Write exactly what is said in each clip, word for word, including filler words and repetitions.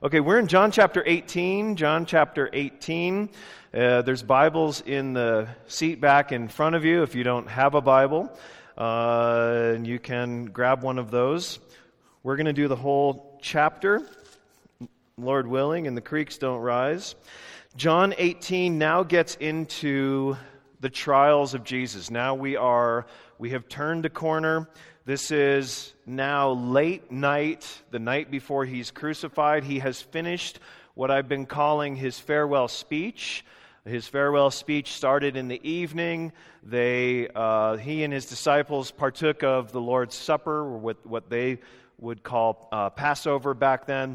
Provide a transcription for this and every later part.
Okay, we're in John chapter eighteen. John chapter eighteen. Uh, there's Bibles in the seat back in front of you if you don't have a Bible. Uh, and you can grab one of those. We're going to do the whole chapter, Lord willing, and the creeks don't rise. John eighteen now gets into the trials of Jesus. Now we are, we have turned a corner. This is now late night, the night before he's crucified. He has finished what I've been calling his farewell speech. His farewell speech started in the evening. They, uh, he and his disciples partook of the Lord's Supper, or what, what they would call uh, Passover back then.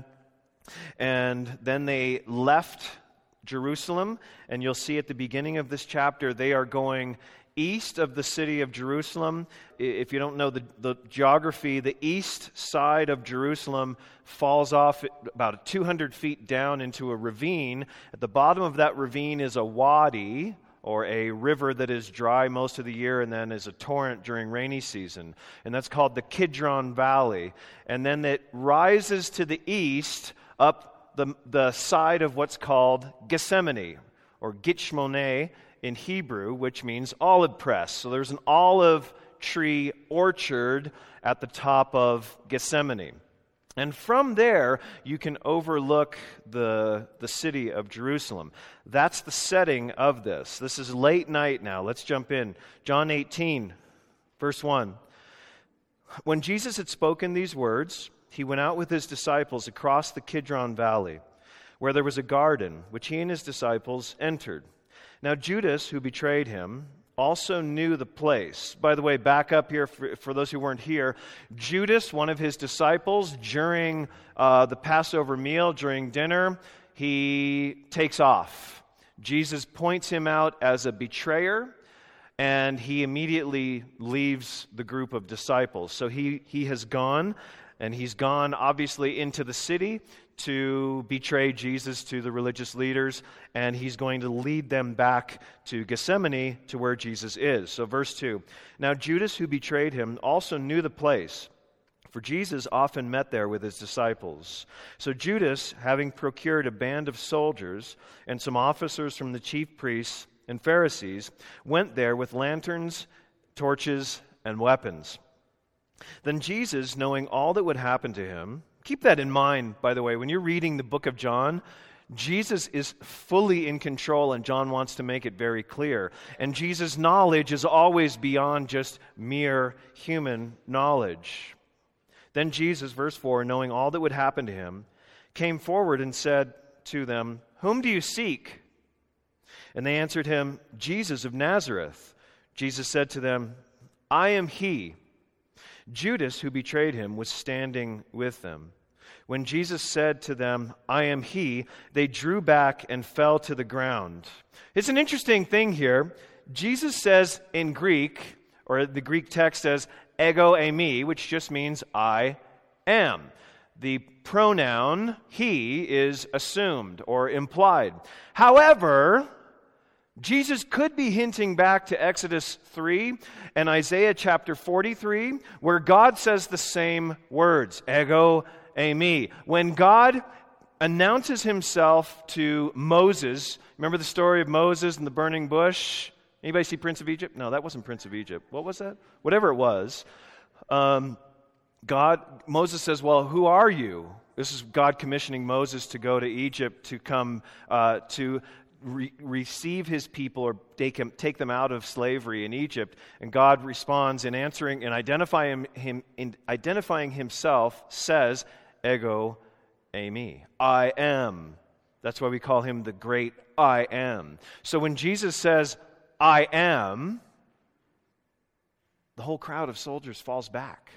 And then they left Jerusalem, and you'll see at the beginning of this chapter, they are going east of the city of Jerusalem. If you don't know the, the geography, the east side of Jerusalem falls off about two hundred feet down into a ravine. At the bottom of that ravine is a wadi, or a river that is dry most of the year and then is a torrent during rainy season. And that's called the Kidron Valley. And then it rises to the east up the, the side of what's called Gethsemane, or Gitshmoneh in Hebrew, which means olive press. So there's an olive tree orchard at the top of Gethsemane. And from there, you can overlook the, the city of Jerusalem. That's the setting of this. This is late night now. Let's jump in. John eighteen, verse one. When Jesus had spoken these words, he went out with his disciples across the Kidron Valley, where there was a garden, which he and his disciples entered. Now Judas, who betrayed him, also knew the place. By the way, back up here for, for those who weren't here. Judas, one of his disciples, during uh, the Passover meal, during dinner, he takes off. Jesus points him out as a betrayer, and he immediately leaves the group of disciples. So he, he has gone, and he's gone obviously into the city to betray Jesus to the religious leaders, and he's going to lead them back to Gethsemane, to where Jesus is. So verse two, now Judas, who betrayed him, also knew the place, for Jesus often met there with his disciples. So Judas, having procured a band of soldiers and some officers from the chief priests and Pharisees, went there with lanterns, torches, and weapons. Then Jesus, knowing all that would happen to him, keep that in mind, by the way, when you're reading the book of John, Jesus is fully in control, and John wants to make it very clear. And Jesus' knowledge is always beyond just mere human knowledge. Then Jesus, verse four, knowing all that would happen to him, came forward and said to them, "Whom do you seek?" And they answered him, "Jesus of Nazareth." Jesus said to them, "I am he." Judas, who betrayed him, was standing with them. When Jesus said to them, "I am he," they drew back and fell to the ground. It's an interesting thing here. Jesus says in Greek, or the Greek text says, ego eimi, which just means I am. The pronoun he is assumed or implied. However, Jesus could be hinting back to Exodus three and Isaiah chapter forty-three, where God says the same words, ego eimi. When God announces himself to Moses, remember the story of Moses and the burning bush? Anybody see Prince of Egypt? No, that wasn't Prince of Egypt. What was that? Whatever it was. Um, God, Moses says, "Well, who are you?" This is God commissioning Moses to go to Egypt to come uh, to Re- receive his people, or take, him, take them out of slavery in Egypt. And God responds in answering and identifying him, in identifying himself, says, ego eimi, I am. That's why we call him the great I am. So when Jesus says, I am, the whole crowd of soldiers falls back.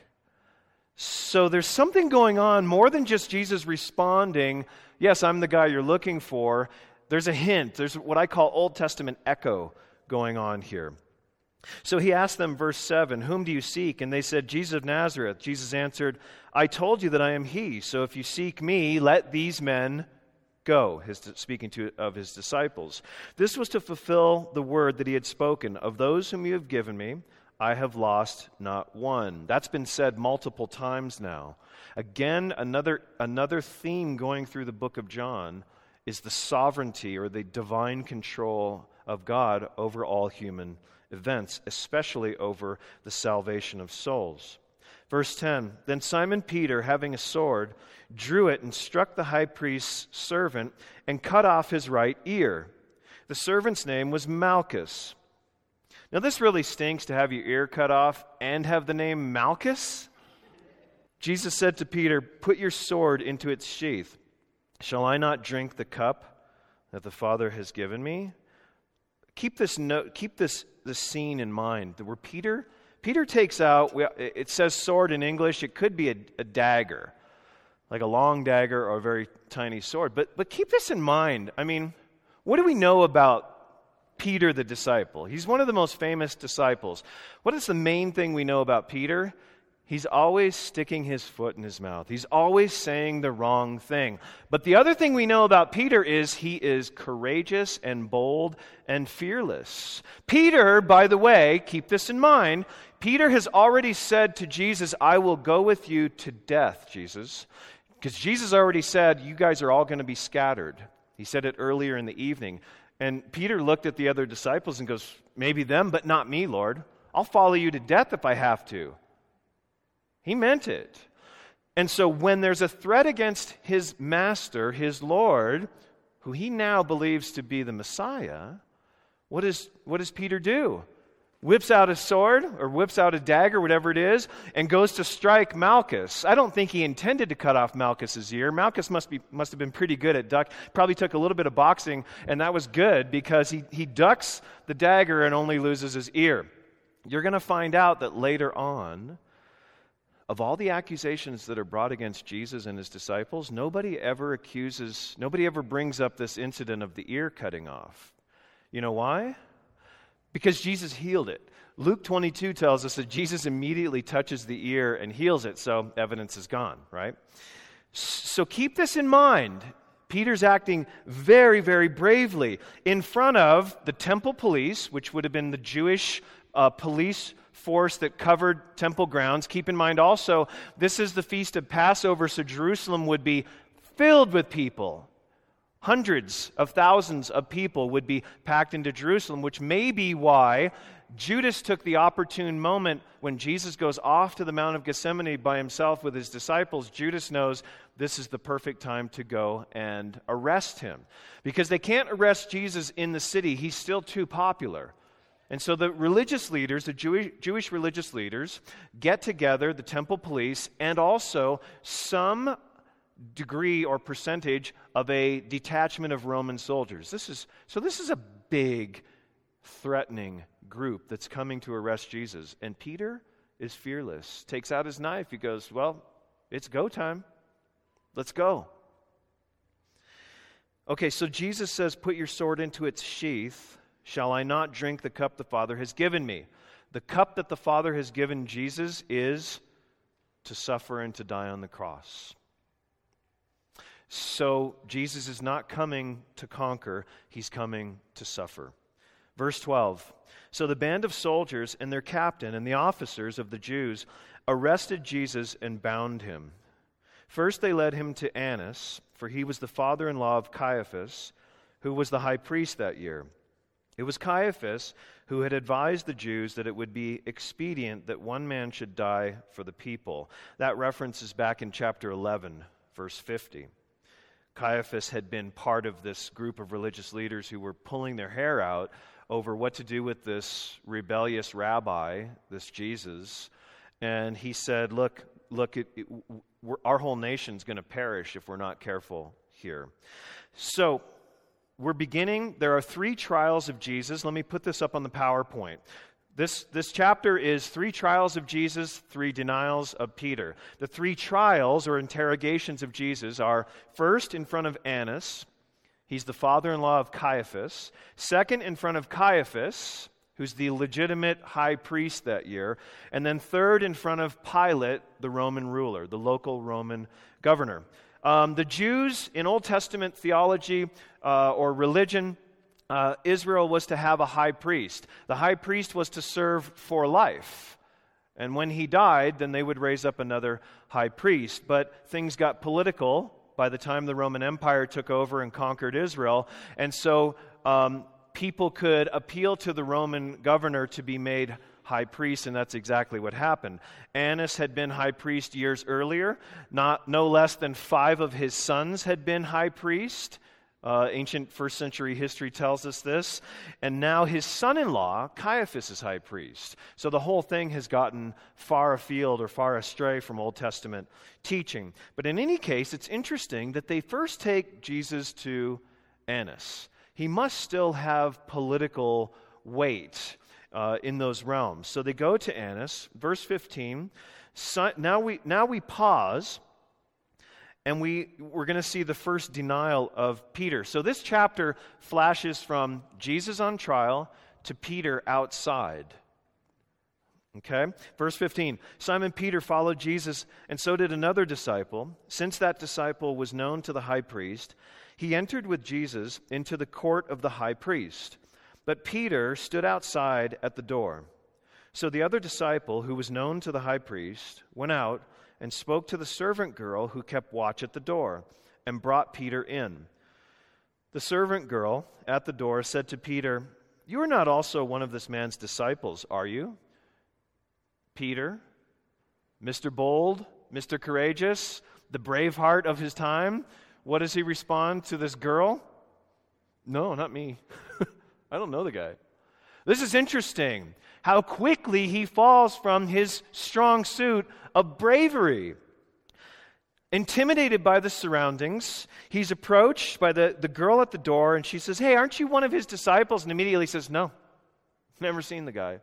So there's something going on more than just Jesus responding, yes, I'm the guy you're looking for. There's a hint. There's what I call Old Testament echo going on here. So he asked them, verse seven, "Whom do you seek?" And they said, "Jesus of Nazareth." Jesus answered, "I told you that I am he. So if you seek me, let these men go." His, speaking to of his disciples. This was to fulfill the word that he had spoken. "Of those whom you have given me, I have lost not one. That's been said multiple times now. Again, another, another theme going through the book of John is the sovereignty or the divine control of God over all human events, especially over the salvation of souls. Verse ten, then Simon Peter, having a sword, drew it and struck the high priest's servant and cut off his right ear. The servant's name was Malchus. Now this really stinks to have your ear cut off and have the name Malchus. Jesus said to Peter, put your sword into its sheath. Shall I not drink the cup that the Father has given me? Keep this note, keep this, this scene in mind. Where Peter, Peter takes out, it says sword in English, it could be a, a dagger, like a long dagger or a very tiny sword. But, but keep this in mind. I mean, what do we know about Peter the disciple? He's one of the most famous disciples. What is the main thing we know about Peter? He's always sticking his foot in his mouth. He's always saying the wrong thing. But the other thing we know about Peter is he is courageous and bold and fearless. Peter, by the way, keep this in mind, Peter has already said to Jesus, I will go with you to death, Jesus. Because Jesus already said, you guys are all going to be scattered. He said it earlier in the evening. And Peter looked at the other disciples and goes, maybe them, but not me, Lord. I'll follow you to death if I have to. He meant it. And so when there's a threat against his master, his Lord, who he now believes to be the Messiah, what, is, what does Peter do? Whips out a sword or whips out a dagger, whatever it is, and goes to strike Malchus. I don't think he intended to cut off Malchus's ear. Malchus must be must have been pretty good at duck. Probably took a little bit of boxing, and that was good because he, he ducks the dagger and only loses his ear. You're going to find out that later on, of all the accusations that are brought against Jesus and his disciples, nobody ever accuses, nobody ever brings up this incident of the ear cutting off. You know why? Because Jesus healed it. Luke twenty-two tells us that Jesus immediately touches the ear and heals it, so evidence is gone, right? So keep this in mind. Peter's acting very, very bravely in front of the temple police, which would have been the Jewish uh, police force that covered temple grounds. Keep in mind also, this is the feast of Passover, so Jerusalem would be filled with people. Hundreds of thousands of people would be packed into Jerusalem, which may be why Judas took the opportune moment when Jesus goes off to the Mount of Gethsemane by himself with his disciples. Judas knows this is the perfect time to go and arrest him. Because they can't arrest Jesus in the city. He's still too popular. And so the religious leaders, the Jewish, Jewish religious leaders, get together, the temple police, and also some degree or percentage of a detachment of Roman soldiers. This is so this is a big, threatening group that's coming to arrest Jesus. And Peter is fearless, takes out his knife. He goes, well, it's go time. Let's go. Okay, so Jesus says, put your sword into its sheath. Shall I not drink the cup the Father has given me? The cup that the Father has given Jesus is to suffer and to die on the cross. So Jesus is not coming to conquer, he's coming to suffer. Verse twelve, so the band of soldiers and their captain and the officers of the Jews arrested Jesus and bound him. First they led him to Annas, for he was the father-in-law of Caiaphas, who was the high priest that year. It was Caiaphas who had advised the Jews that it would be expedient that one man should die for the people. That reference is back in chapter eleven, verse fifty. Caiaphas had been part of this group of religious leaders who were pulling their hair out over what to do with this rebellious rabbi, this Jesus. And he said, look, look, it, it, we're, our whole nation's going to perish if we're not careful here. So we're beginning, there are three trials of Jesus. Let me put this up on the PowerPoint. This, this chapter is three trials of Jesus, three denials of Peter. The three trials or interrogations of Jesus are first in front of Annas. He's the father-in-law of Caiaphas. Second in front of Caiaphas, who's the legitimate high priest that year. And then third in front of Pilate, the Roman ruler, the local Roman governor. Um, the Jews in Old Testament theology uh, or religion, uh, Israel was to have a high priest. The high priest was to serve for life. And when he died, then they would raise up another high priest. But things got political by the time the Roman Empire took over and conquered Israel. And so um, people could appeal to the Roman governor to be made high priest, and that's exactly what happened. Annas had been high priest years earlier. Not no less than five of his sons had been high priest. Uh, ancient first century history tells us this. And now his son-in-law, Caiaphas, is high priest. So the whole thing has gotten far afield or far astray from Old Testament teaching. But in any case, it's interesting that they first take Jesus to Annas. He must still have political weight uh, in those realms. So they go to Annas. Verse fifteen, so, now we now we pause. And we, we're going to see the first denial of Peter. So this chapter flashes from Jesus on trial to Peter outside. Okay? Verse fifteen, Simon Peter followed Jesus, and so did another disciple. Since that disciple was known to the high priest, he entered with Jesus into the court of the high priest. But Peter stood outside at the door. So the other disciple, who was known to the high priest, went out and spoke to the servant girl who kept watch at the door, and brought Peter in. The servant girl at the door said to Peter, "You are not also one of this man's disciples, are you?" Peter, Mister Bold, Mister Courageous, the brave heart of his time, what does he respond to this girl? "No, not me. I don't know the guy." This is interesting, how quickly he falls from his strong suit of bravery. Intimidated by the surroundings, he's approached by the, the girl at the door, and she says, "Hey, aren't you one of his disciples?" And immediately says, "No, never seen the guy."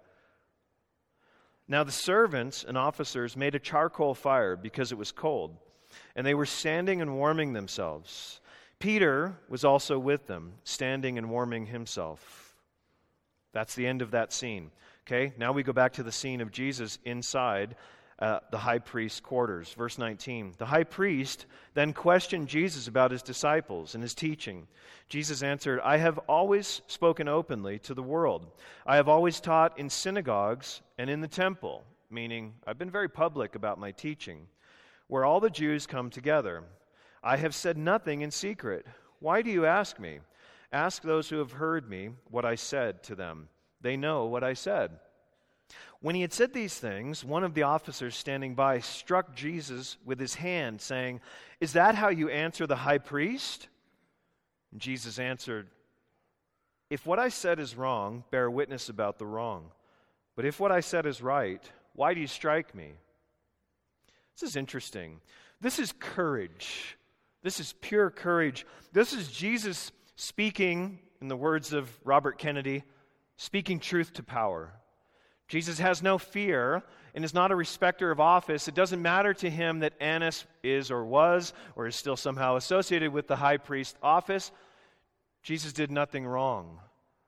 Now the servants and officers made a charcoal fire because it was cold, and they were standing and warming themselves. Peter was also with them, standing and warming himself. That's the end of that scene. Okay, now we go back to the scene of Jesus inside uh, the high priest's quarters. Verse nineteen. The high priest then questioned Jesus about his disciples and his teaching. Jesus answered, "I have always spoken openly to the world. I have always taught in synagogues and in the temple," meaning I've been very public about my teaching, "where all the Jews come together. I have said nothing in secret. Why do you ask me? Ask those who have heard me what I said to them. They know what I said." When he had said these things, one of the officers standing by struck Jesus with his hand, saying, "Is that how you answer the high priest?" And Jesus answered, "If what I said is wrong, bear witness about the wrong. But if what I said is right, why do you strike me?" This is interesting. This is courage. This is pure courage. This is Jesus speaking, in the words of Robert Kennedy, speaking truth to power. Jesus has no fear and is not a respecter of office. It doesn't matter to him that Annas is or was or is still somehow associated with the high priest office. Jesus did nothing wrong.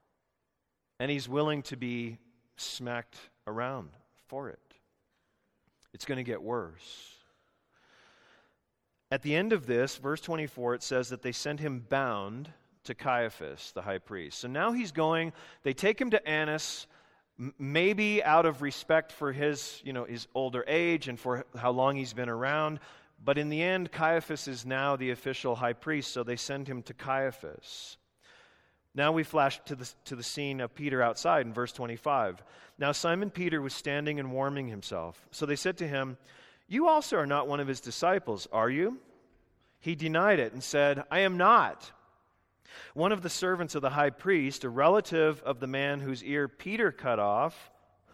And he's willing to be smacked around for it. It's going to get worse. At the end of this, verse twenty-four, it says that they sent him bound to Caiaphas, the high priest. So now he's going, they take him to Annas, m- maybe out of respect for his, you know, his older age and for how long he's been around. But in the end, Caiaphas is now the official high priest, so they send him to Caiaphas. Now we flash to the, to the scene of Peter outside in verse twenty-five. Now Simon Peter was standing and warming himself. So they said to him, "You also are not one of his disciples, are you?" He denied it and said, "I am not." One of the servants of the high priest, a relative of the man whose ear Peter cut off,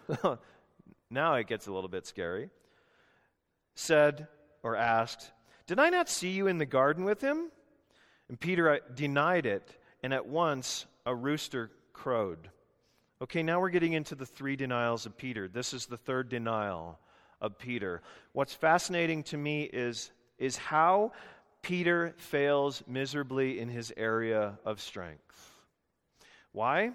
now it gets a little bit scary, said or asked, "Did I not see you in the garden with him?" And Peter denied it, and at once a rooster crowed. Okay, now we're getting into the three denials of Peter. This is the third denial of Peter. What's fascinating to me is, is how Peter fails miserably in his area of strength. Why?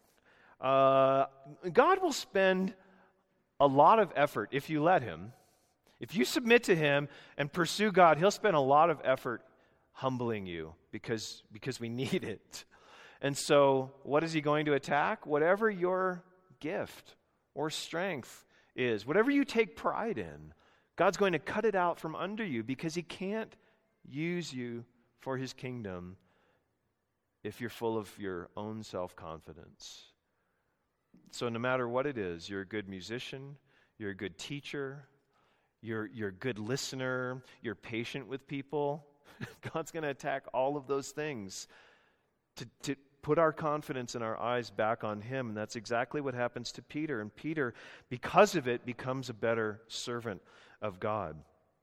Uh, God will spend a lot of effort if you let him. If you submit to him and pursue God, he'll spend a lot of effort humbling you because, because we need it. And so what is he going to attack? Whatever your gift or strength is, whatever you take pride in, God's going to cut it out from under you because he can't use you for his kingdom if you're full of your own self-confidence. So no matter what it is, you're a good musician, you're a good teacher, you're, you're a good listener, you're patient with people. God's going to attack all of those things to, to put our confidence and our eyes back on him. And that's exactly what happens to Peter. And Peter, because of it, becomes a better servant of God.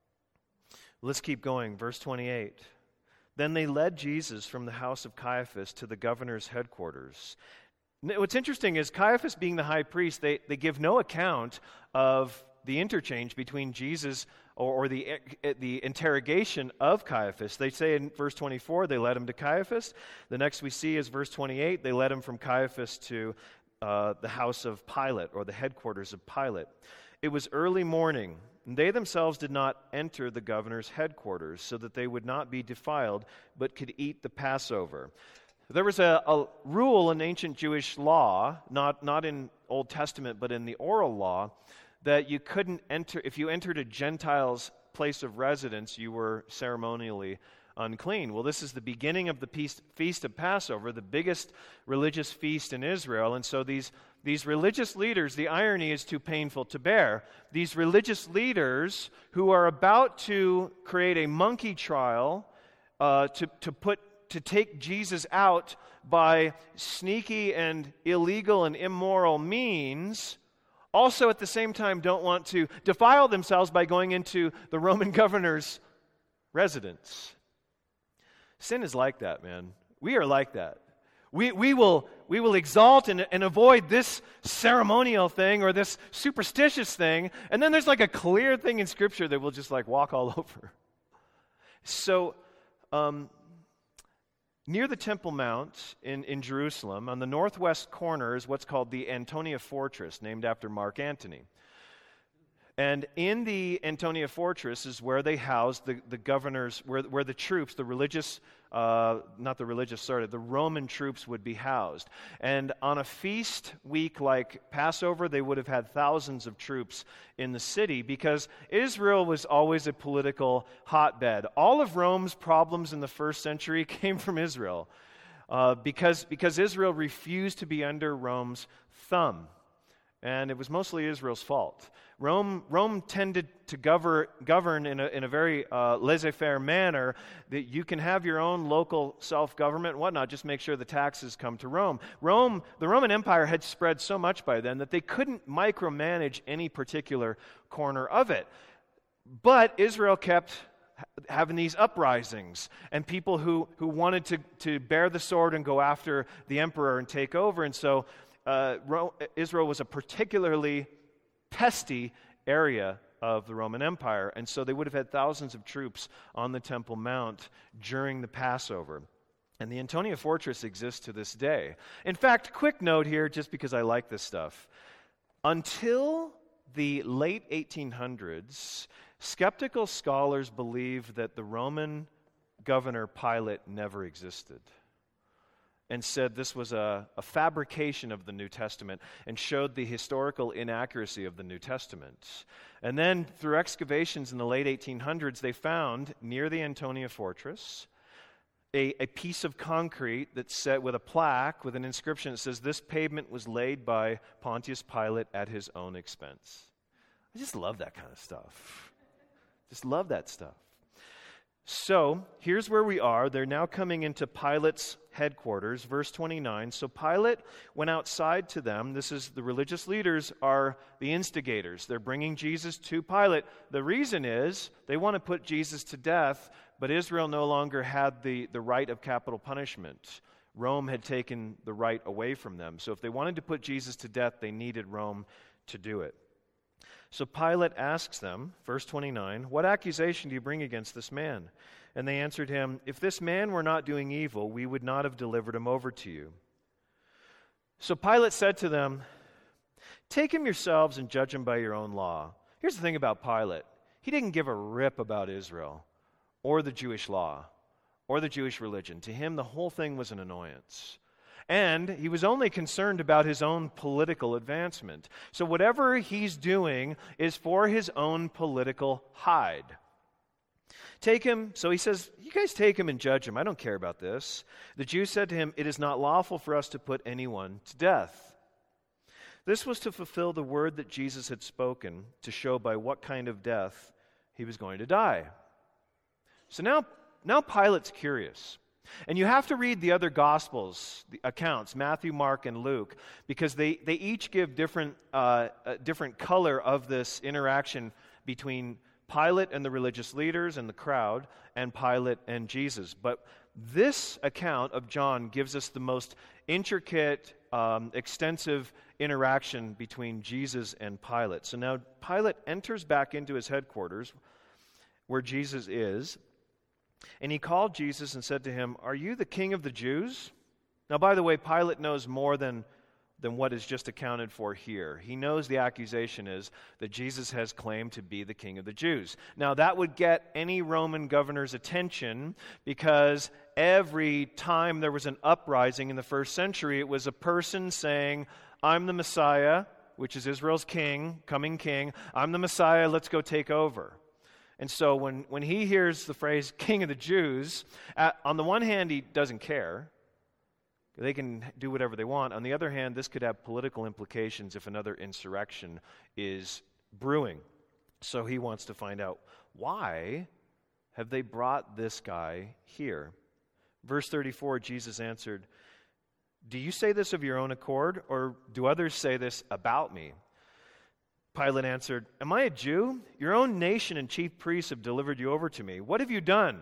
Let's keep going. Verse twenty-eight. Then they led Jesus from the house of Caiaphas to the governor's headquarters. What's interesting is Caiaphas being the high priest, they, they give no account of the interchange between Jesus or, or the, the interrogation of Caiaphas. They say in verse twenty-four, they led him to Caiaphas. The next we see is verse twenty-eight, they led him from Caiaphas to uh, the house of Pilate, or the headquarters of Pilate. It was early morning, and they themselves did not enter the governor's headquarters, so that they would not be defiled, but could eat the Passover. There was a, a rule in ancient Jewish law, not, not in Old Testament, but in the oral law, that you couldn't enter, if you entered a Gentile's place of residence, you were ceremonially unclean. Well, this is the beginning of the feast, feast of Passover, the biggest religious feast in Israel. And so these, these religious leaders, the irony is too painful to bear. These religious leaders who are about to create a monkey trial uh, to, to put to take Jesus out by sneaky and illegal and immoral means, also at the same time don't want to defile themselves by going into the Roman governor's residence. Sin is like that, man. We are like that. We we will we will exalt and, and avoid this ceremonial thing or this superstitious thing, and then there's like a clear thing in Scripture that we'll just like walk all over. So, um, near the Temple Mount in, in Jerusalem, on the northwest corner is what's called the Antonia Fortress, named after Mark Antony. And in the Antonia Fortress is where they housed the, the governors, where, where the troops, the religious, uh, not the religious, sorry, the Roman troops would be housed. And on a feast week like Passover, they would have had thousands of troops in the city because Israel was always a political hotbed. All of Rome's problems in the first century came from Israel uh, because, because Israel refused to be under Rome's thumb. And it was mostly Israel's fault. Rome, Rome tended to govern, govern in a, in a very uh, laissez-faire manner, that you can have your own local self-government and whatnot, just make sure the taxes come to Rome. Rome, the Roman Empire had spread so much by then that they couldn't micromanage any particular corner of it. But Israel kept having these uprisings and people who, who wanted to, to bear the sword and go after the emperor and take over. And so uh, Ro- Israel was a particularly pesty area of the Roman Empire, and so they would have had thousands of troops on the Temple Mount during the Passover. And the Antonia Fortress exists to this day. In fact, quick note here, just because I like this stuff. Until the late eighteen hundreds, skeptical scholars believed that the Roman governor Pilate never existed, and said this was a, a fabrication of the New Testament and showed the historical inaccuracy of the New Testament. And then through excavations in the late eighteen hundreds, they found near the Antonia Fortress a, a piece of concrete that's set with a plaque with an inscription that says, "This pavement was laid by Pontius Pilate at his own expense." I just love that kind of stuff. Just love that stuff. So, here's where we are. They're now coming into Pilate's headquarters, verse twenty-nine. So Pilate went outside to them. This is, the religious leaders are the instigators. They're bringing Jesus to Pilate. The reason is they want to put Jesus to death, but Israel no longer had the, the right of capital punishment. Rome had taken the right away from them. So if they wanted to put Jesus to death, they needed Rome to do it. So Pilate asks them, verse twenty-nine, "What accusation do you bring against this man?" And they answered him, "If this man were not doing evil, we would not have delivered him over to you." So Pilate said to them, "Take him yourselves and judge him by your own law." Here's the thing about Pilate. He didn't give a rip about Israel or the Jewish law or the Jewish religion. To him, the whole thing was an annoyance. And he was only concerned about his own political advancement. So whatever he's doing is for his own political hide. Take him, so he says, you guys take him and judge him. I don't care about this. The Jews said to him, it is not lawful for us to put anyone to death. This was to fulfill the word that Jesus had spoken, to show by what kind of death he was going to die. So now, now Pilate's curious. And you have to read the other Gospels, the accounts, Matthew, Mark, and Luke, because they, they each give different, uh, a different color of this interaction between Pilate and the religious leaders and the crowd, and Pilate and Jesus. But this account of John gives us the most intricate, um, extensive interaction between Jesus and Pilate. So now Pilate enters back into his headquarters, where Jesus is, and he called Jesus and said to him, are you the king of the Jews? Now, by the way, Pilate knows more than than what is just accounted for here. He knows the accusation is that Jesus has claimed to be the king of the Jews. Now, that would get any Roman governor's attention, because every time there was an uprising in the first century, it was a person saying, I'm the Messiah, which is Israel's king, coming king. I'm the Messiah, let's go take over. And so when, when he hears the phrase king of the Jews, at, on the one hand, he doesn't care. They can do whatever they want. On the other hand, this could have political implications if another insurrection is brewing. So he wants to find out, why have they brought this guy here? Verse thirty-four, Jesus answered, do you say this of your own accord, or do others say this about me? Pilate answered, am I a Jew? Your own nation and chief priests have delivered you over to me. What have you done?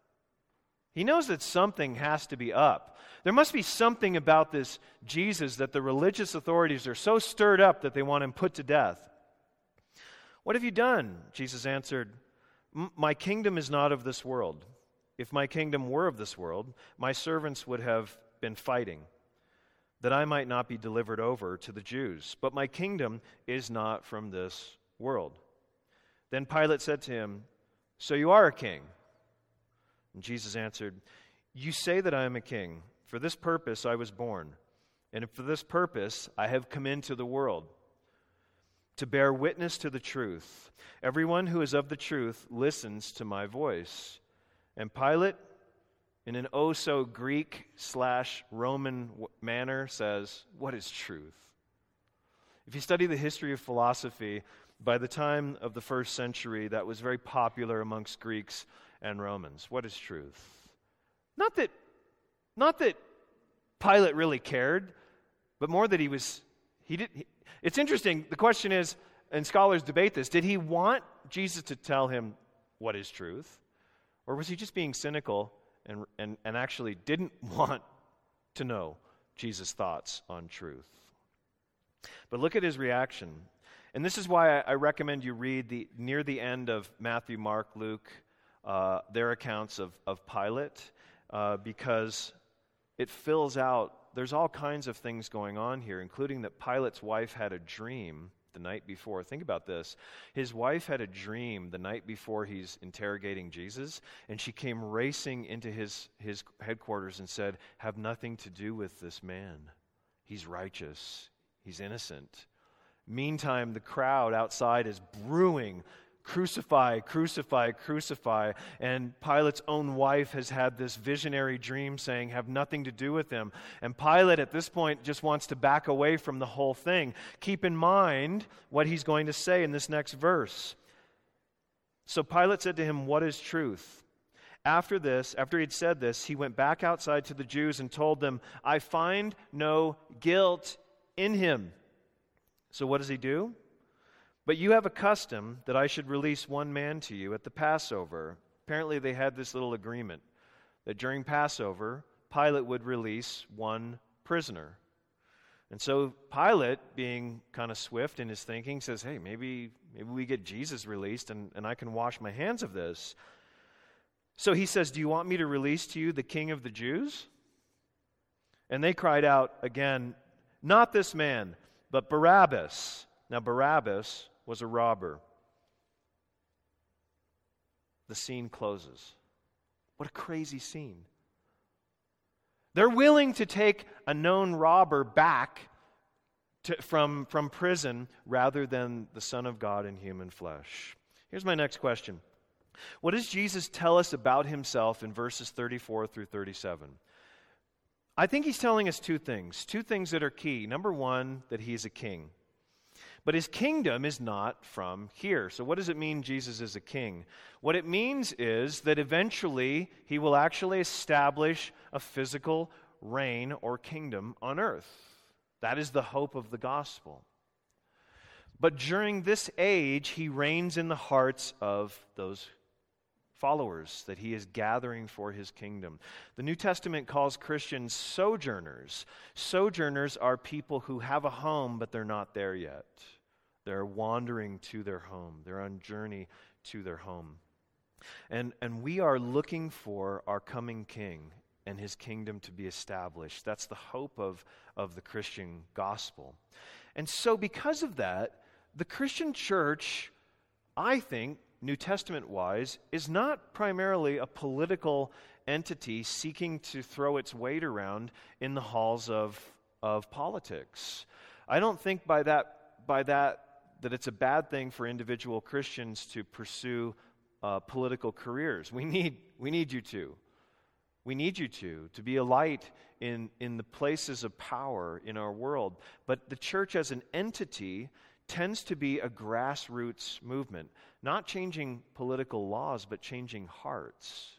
He knows that something has to be up. There must be something about this Jesus that the religious authorities are so stirred up that they want him put to death. What have you done? Jesus answered, my kingdom is not of this world. If my kingdom were of this world, my servants would have been fighting, that I might not be delivered over to the Jews. But my kingdom is not from this world. Then Pilate said to him, so you are a king? And Jesus answered, you say that I am a king. For this purpose I was born, and for this purpose I have come into the world, to bear witness to the truth. Everyone who is of the truth listens to my voice. And Pilate, in an oh-so-Greek slash Roman manner, says, what is truth? If you study the history of philosophy, by the time of the first century, that was very popular amongst Greeks and Romans. What is truth? Not that, not that Pilate really cared, but more that he was, he did. He, it's interesting, the question is, and scholars debate this, did he want Jesus to tell him what is truth? Or was he just being cynical and, and, and actually didn't want to know Jesus' thoughts on truth? But look at his reaction. And this is why I, I recommend you read the near the end of Matthew, Mark, Luke, uh, their accounts of, of Pilate, uh, because it fills out, there's all kinds of things going on here, including that Pilate's wife had a dream the night before. Think about this. His wife had a dream the night before he's interrogating Jesus, and she came racing into his, his headquarters and said, have nothing to do with this man. He's righteous. He's innocent. Meantime, the crowd outside is brewing, crucify, crucify, crucify. And Pilate's own wife has had this visionary dream saying, have nothing to do with him. And Pilate at this point just wants to back away from the whole thing. Keep in mind what he's going to say in this next verse. So Pilate said to him, what is truth? After this, after he'd said this, he went back outside to the Jews and told them, I find no guilt in him. So what does he do? But you have a custom that I should release one man to you at the Passover. Apparently they had this little agreement that during Passover, Pilate would release one prisoner. And so Pilate, being kind of swift in his thinking, says, hey, maybe maybe we get Jesus released and, and I can wash my hands of this. So he says, do you want me to release to you the king of the Jews? And they cried out again, not this man, but Barabbas. Now Barabbas was a robber. The scene closes. What a crazy scene. They're willing to take a known robber back to, from, from prison rather than the Son of God in human flesh. Here's my next question. What does Jesus tell us about himself in verses thirty-four through thirty-seven? I think he's telling us two things, two things that are key. Number one, that he is a king. But his kingdom is not from here. So what does it mean Jesus is a king? What it means is that eventually he will actually establish a physical reign or kingdom on earth. That is the hope of the gospel. But during this age, he reigns in the hearts of those followers that he is gathering for his kingdom. The New Testament calls Christians sojourners. Sojourners are people who have a home, but they're not there yet. They're wandering to their home. They're on journey to their home. And, and we are looking for our coming king and his kingdom to be established. That's the hope of, of the Christian gospel. And so because of that, the Christian church, I think, New Testament-wise, is not primarily a political entity seeking to throw its weight around in the halls of, of politics. I don't think by that, by that that it's a bad thing for individual Christians to pursue uh, political careers. We need, we need you to. We need you to, to be a light in, in the places of power in our world. But the church as an entity tends to be a grassroots movement, not changing political laws, but changing hearts,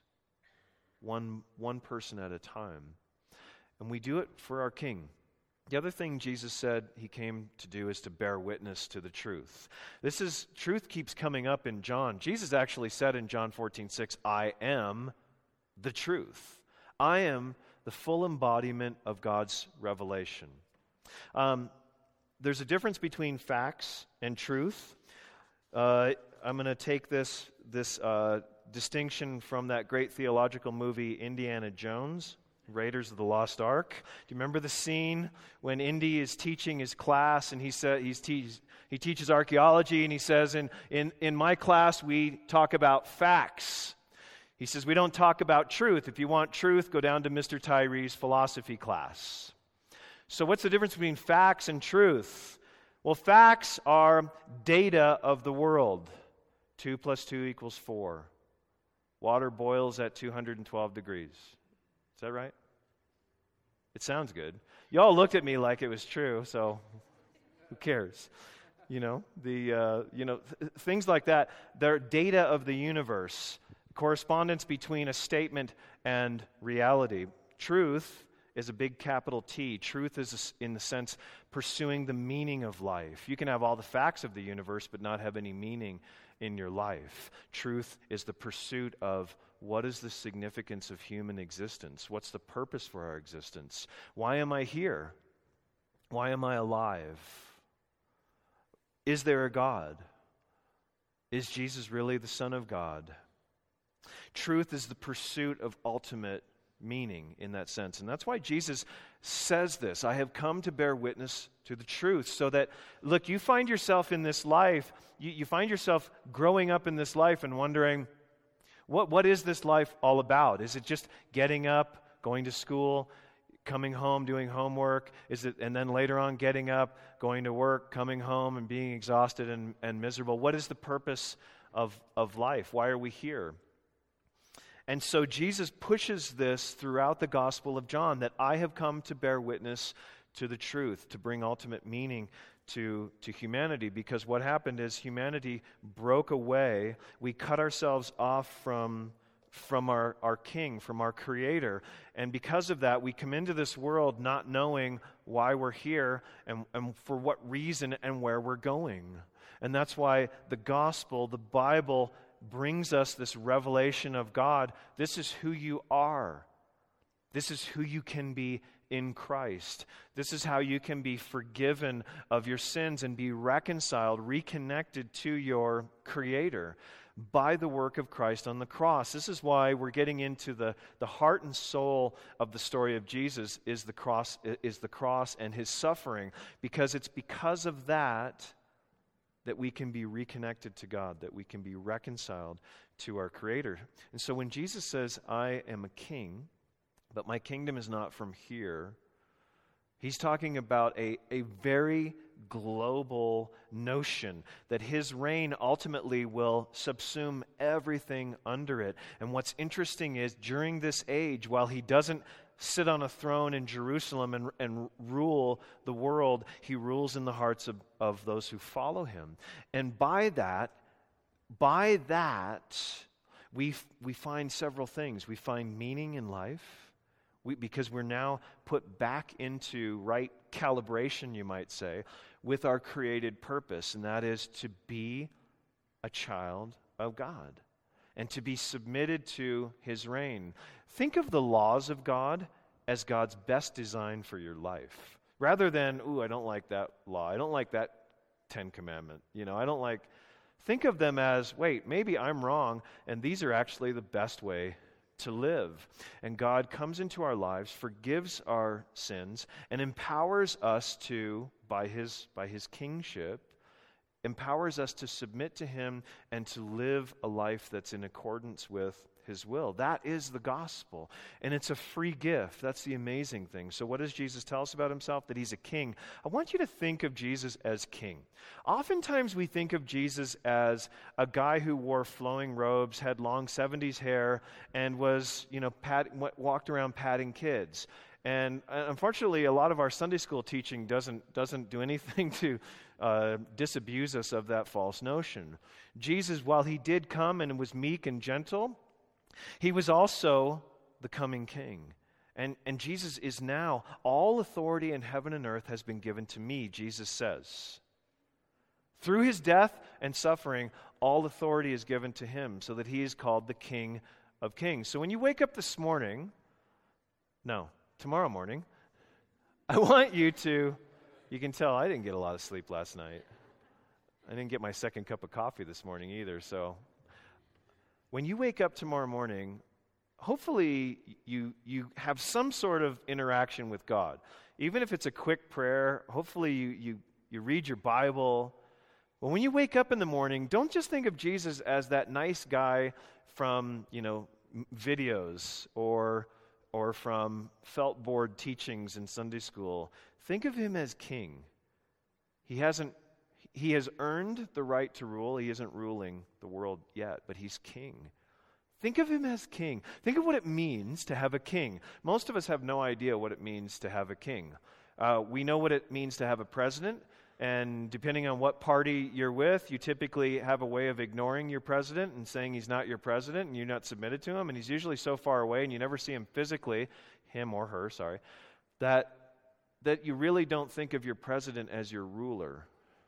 one, one person at a time. And we do it for our King. The other thing Jesus said he came to do is to bear witness to the truth. This is, truth keeps coming up in John. Jesus actually said in John fourteen six, I am the truth. I am the full embodiment of God's revelation. Um, There's a difference between facts and truth. Uh, I'm going to take this, this uh, distinction from that great theological movie, Indiana Jones, Raiders of the Lost Ark. Do you remember the scene when Indy is teaching his class, and he said he's te- he teaches archaeology, and he says, in, in, in my class we talk about facts. He says, we don't talk about truth. If you want truth, go down to Mister Tyree's philosophy class. So what's the difference between facts and truth? Well, facts are data of the world. Two plus two equals four. Water boils at two hundred twelve degrees. Is that right? It sounds good. Y'all looked at me like it was true, so who cares? You know, the uh, you know th- things like that. They're data of the universe. Correspondence between a statement and reality. Truth is a big capital T. Truth is, in the sense, pursuing the meaning of life. You can have all the facts of the universe but not have any meaning in your life. Truth is the pursuit of what is the significance of human existence? What's the purpose for our existence? Why am I here? Why am I alive? Is there a God? Is Jesus really the Son of God? Truth is the pursuit of ultimate meaning in that sense. And that's why Jesus says this, I have come to bear witness to the truth. So that, look, you find yourself in this life, you, you find yourself growing up in this life and wondering, what what is this life all about? Is it just getting up, going to school, coming home, doing homework? Is it, and then later on getting up, going to work, coming home and being exhausted and, and miserable? What is the purpose of, of life? Why are we here? And so Jesus pushes this throughout the Gospel of John, that I have come to bear witness to the truth, to bring ultimate meaning to, to humanity. Because what happened is humanity broke away. We cut ourselves off from, from our, our King, from our Creator. And because of that, we come into this world not knowing why we're here and, and for what reason and where we're going. And that's why the Gospel, the Bible, brings us this revelation of God. This is who you are. This is who you can be in Christ. This is how you can be forgiven of your sins and be reconciled, reconnected to your Creator by the work of Christ on the cross. This is why we're getting into the, the heart and soul of the story of Jesus is the cross, is the cross and his suffering, because it's because of that that we can be reconnected to God, that we can be reconciled to our Creator. And so when Jesus says, I am a king, but my kingdom is not from here, He's talking about a, a very global notion that his reign ultimately will subsume everything under it. And what's interesting is during this age, while he doesn't sit on a throne in Jerusalem and, and rule the world, he rules in the hearts of, of those who follow him. And by that, by that, we we find several things. We find meaning in life. We, because we're now put back into right calibration, you might say, with our created purpose, and that is to be a child of God and to be submitted to his reign. Think of the laws of God as God's best design for your life, rather than, ooh, I don't like that law. I don't like that Ten Commandment. You know, I don't like... Think of them as, wait, maybe I'm wrong, and these are actually the best way to live. And God comes into our lives, forgives our sins, and empowers us to, by his, by his kingship, empowers us to submit to him and to live a life that's in accordance with his will. That is the gospel. And it's a free gift. That's the amazing thing. So what does Jesus tell us about himself? That he's a king. I want you to think of Jesus as king. Oftentimes we think of Jesus as a guy who wore flowing robes, had long seventies hair, and was, you know, pat, walked around patting kids. And uh, unfortunately, a lot of our Sunday school teaching doesn't doesn't do anything to uh, disabuse us of that false notion. Jesus, while he did come and was meek and gentle, he was also the coming king. And, and Jesus is now, all authority in heaven and earth has been given to me, Jesus says. Through his death and suffering, all authority is given to him, so that he is called the King of Kings. So when you wake up this morning, no, tomorrow morning, I want you to, you can tell I didn't get a lot of sleep last night. I didn't get my second cup of coffee this morning either, so when you wake up tomorrow morning, hopefully you you have some sort of interaction with God. Even if it's a quick prayer, hopefully you you, you read your Bible. But when you wake up in the morning, don't just think of Jesus as that nice guy from, you know, videos or or from felt board teachings in Sunday school. Think of him as king. He hasn't He has earned the right to rule. He isn't ruling the world yet, but he's king. Think of him as king. Think of what it means to have a king. Most of us have no idea what it means to have a king. Uh, we know what it means to have a president, and depending on what party you're with, you typically have a way of ignoring your president and saying he's not your president and you're not submitted to him, and he's usually so far away and you never see him physically, him or her, sorry, that, that you really don't think of your president as your ruler.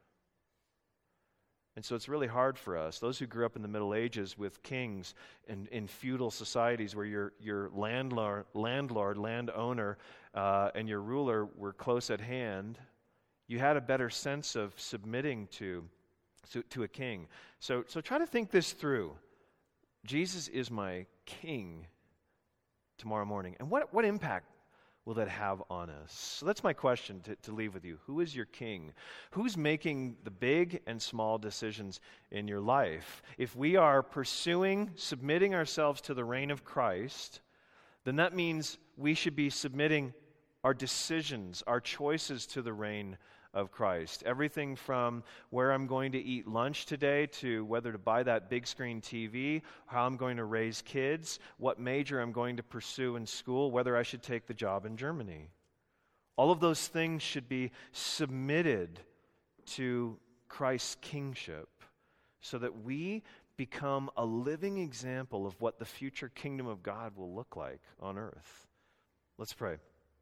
And so it's really hard for us, those who grew up in the Middle Ages with kings and in feudal societies where your your landlord, landlord landowner, uh, and your ruler were close at hand. You had a better sense of submitting to, to, to a king. So, so try to think this through. Jesus is my king tomorrow morning. And what, what impact will that have on us? So that's my question to, to leave with you. Who is your king? Who's making the big and small decisions in your life? If we are pursuing, submitting ourselves to the reign of Christ, then that means we should be submitting our decisions, our choices to the reign of Christ. Everything from where I'm going to eat lunch today to whether to buy that big screen T V, how I'm going to raise kids, what major I'm going to pursue in school, whether I should take the job in Germany. All of those things should be submitted to Christ's kingship so that we become a living example of what the future kingdom of God will look like on earth. Let's pray.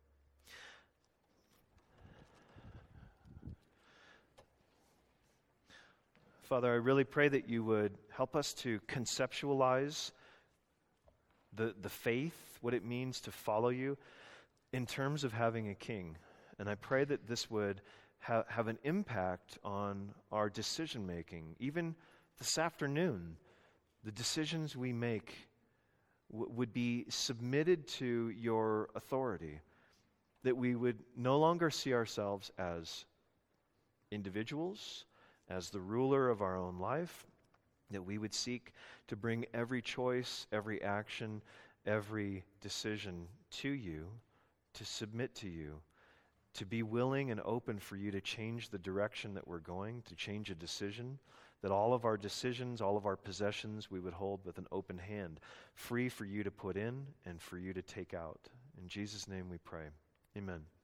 Father, I really pray that you would help us to conceptualize the, the faith, what it means to follow you, in terms of having a king. And I pray that this would ha- have an impact on our decision-making. Even this afternoon, the decisions we make w- would be submitted to your authority, that we would no longer see ourselves as individuals, as the ruler of our own life, that we would seek to bring every choice, every action, every decision to you, to submit to you, to be willing and open for you to change the direction that we're going, to change a decision, that all of our decisions, all of our possessions, we would hold with an open hand, free for you to put in and for you to take out. In Jesus' name we pray. Amen.